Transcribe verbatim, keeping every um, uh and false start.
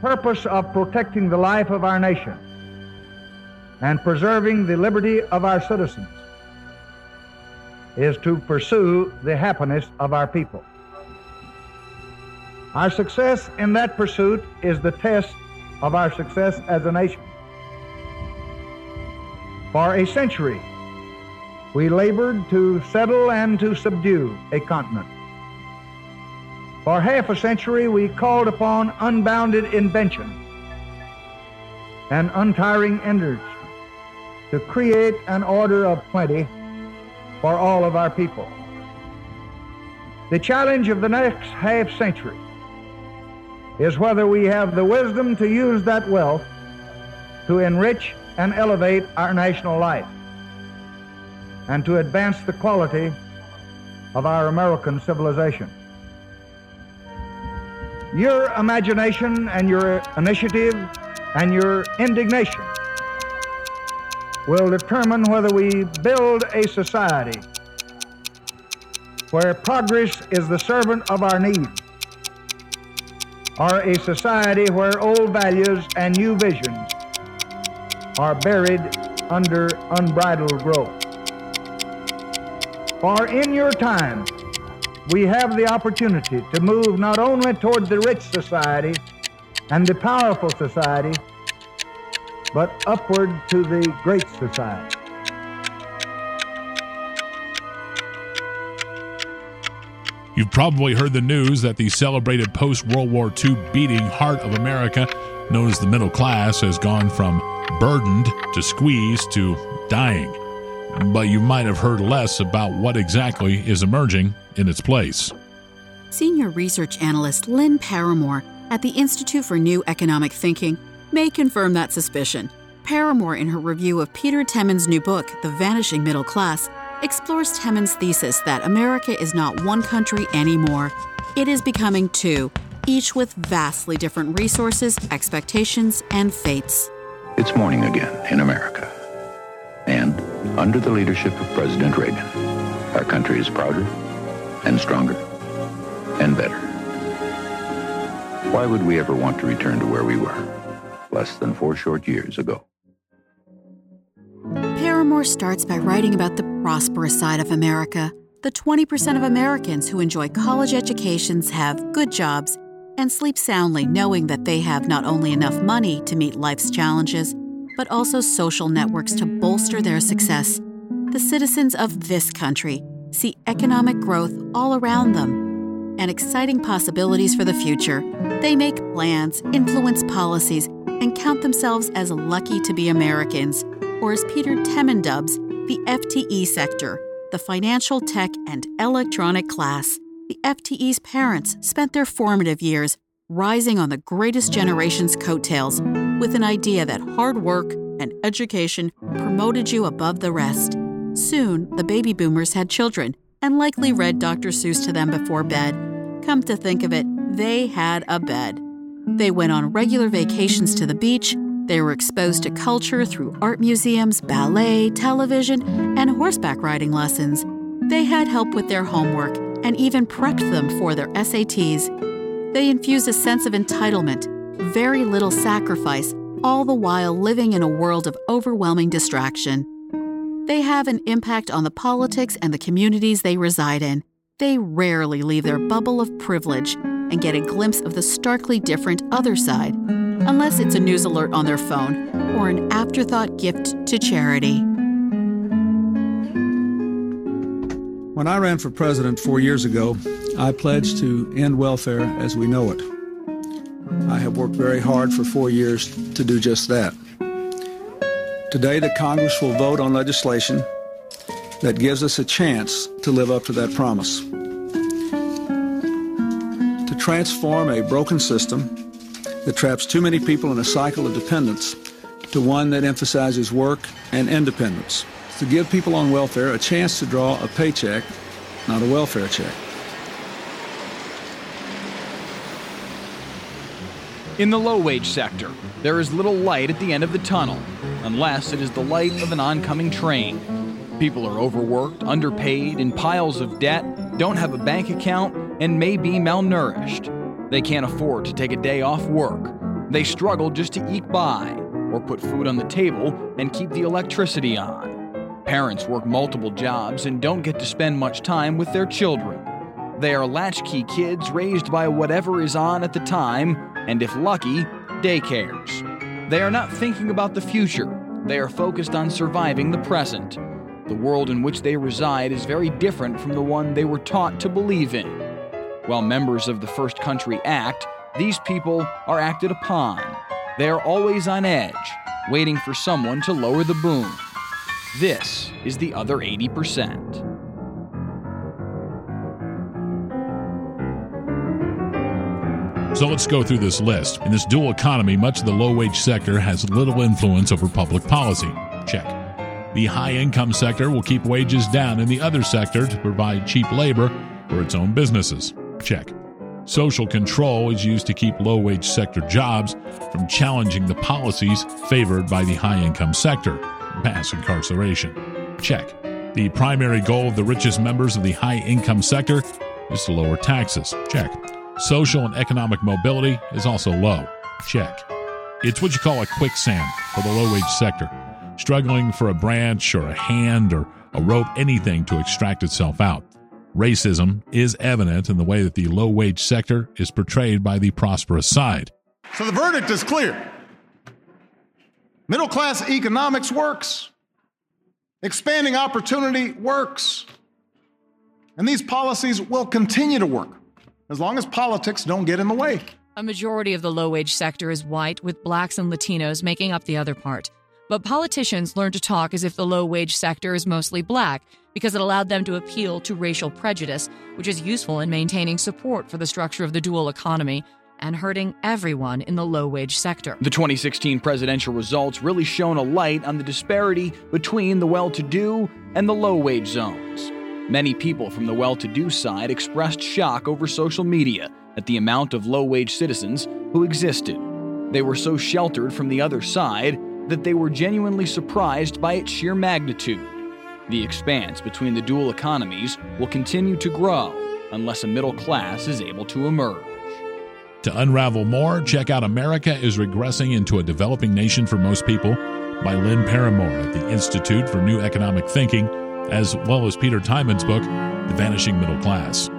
purpose of protecting the life of our nation and preserving the liberty of our citizens is to pursue the happiness of our people. Our success in that pursuit is the test of our success as a nation. For a century, we labored to settle and to subdue a continent. For half a century, we called upon unbounded invention and untiring energy to create an order of plenty for all of our people. The challenge of the next half century is whether we have the wisdom to use that wealth to enrich and elevate our national life and to advance the quality of our American civilization. Your imagination and your initiative and your indignation will determine whether we build a society where progress is the servant of our need, or a society where old values and new visions are buried under unbridled growth. For in your time, we have the opportunity to move not only toward the rich society and the powerful society, but upward to the great society. You've probably heard the news that the celebrated post-World War Two beating heart of America, known as the middle class, has gone from burdened to squeezed to dying. But you might have heard less about what exactly is emerging in its place. Senior research analyst Lynn Paramore at the Institute for New Economic Thinking may confirm that suspicion. Paramore, in her review of Peter Temen's new book, The Vanishing Middle Class, explores Temen's thesis that America is not one country anymore. It is becoming two, each with vastly different resources, expectations, and fates. It's morning again in America. And under the leadership of President Reagan, our country is prouder and stronger and better. Why would we ever want to return to where we were less than four short years ago? Paramore starts by writing about the prosperous side of America. The twenty percent of Americans who enjoy college educations, have good jobs, and sleep soundly knowing that they have not only enough money to meet life's challenges, but also social networks to bolster their success. The citizens of this country see economic growth all around them and exciting possibilities for the future. They make plans, influence policies, and count themselves as lucky to be Americans, or as Peter Temen dubs, the F T E sector, the financial, tech, and electronic class. The F T E's parents spent their formative years rising on the greatest generation's coattails with an idea that hard work and education promoted you above the rest. Soon, the baby boomers had children and likely read Doctor Seuss to them before bed. Come to think of it, they had a bed. They went on regular vacations to the beach. They were exposed to culture through art museums, ballet, television, and horseback riding lessons. They had help with their homework and even prepped them for their S A Ts. They infused a sense of entitlement, very little sacrifice, all the while living in a world of overwhelming distraction. They have an impact on the politics and the communities they reside in. They rarely leave their bubble of privilege and get a glimpse of the starkly different other side, unless it's a news alert on their phone or an afterthought gift to charity. When I ran for president four years ago, I pledged to end welfare as we know it. I have worked very hard for four years to do just that. Today, the Congress will vote on legislation that gives us a chance to live up to that promise. To transform a broken system that traps too many people in a cycle of dependence to one that emphasizes work and independence. To give people on welfare a chance to draw a paycheck, not a welfare check. In the low-wage sector, there is little light at the end of the tunnel, unless it is the light of an oncoming train. People are overworked, underpaid, in piles of debt, don't have a bank account, and may be malnourished. They can't afford to take a day off work. They struggle just to eke by, or put food on the table and keep the electricity on. Parents work multiple jobs and don't get to spend much time with their children. They are latchkey kids raised by whatever is on at the time, and if lucky, daycares. They are not thinking about the future. They are focused on surviving the present. The world in which they reside is very different from the one they were taught to believe in. While members of the First Country act, these people are acted upon. They are always on edge, waiting for someone to lower the boom. This is the other eighty percent. So let's go through this list. In this dual economy, much of the low-wage sector has little influence over public policy. Check. The high-income sector will keep wages down in the other sector to provide cheap labor for its own businesses. Check. Social control is used to keep low-wage sector jobs from challenging the policies favored by the high-income sector. Mass incarceration. Check. The primary goal of the richest members of the high-income sector is to lower taxes. Check. Social and economic mobility is also low. Check. It's what you call a quicksand for the low-wage sector, struggling for a branch or a hand or a rope, anything to extract itself out. Racism is evident in the way that the low-wage sector is portrayed by the prosperous side. So the verdict is clear. Middle-class economics works. Expanding opportunity works. And these policies will continue to work as long as politics don't get in the way. A majority of the low-wage sector is white, with blacks and Latinos making up the other part. But politicians learn to talk as if the low-wage sector is mostly black because it allowed them to appeal to racial prejudice, which is useful in maintaining support for the structure of the dual economy and hurting everyone in the low-wage sector. The twenty sixteen presidential results really shone a light on the disparity between the well-to-do and the low-wage zones. Many people from the well-to-do side expressed shock over social media at the amount of low-wage citizens who existed. They were so sheltered from the other side that they were genuinely surprised by its sheer magnitude. The expanse between the dual economies will continue to grow unless a middle class is able to emerge. To unravel more, check out America is Regressing into a Developing Nation for Most People by Lynn Paramore at the Institute for New Economic Thinking, as well as Peter Timon's book, The Vanishing Middle Class.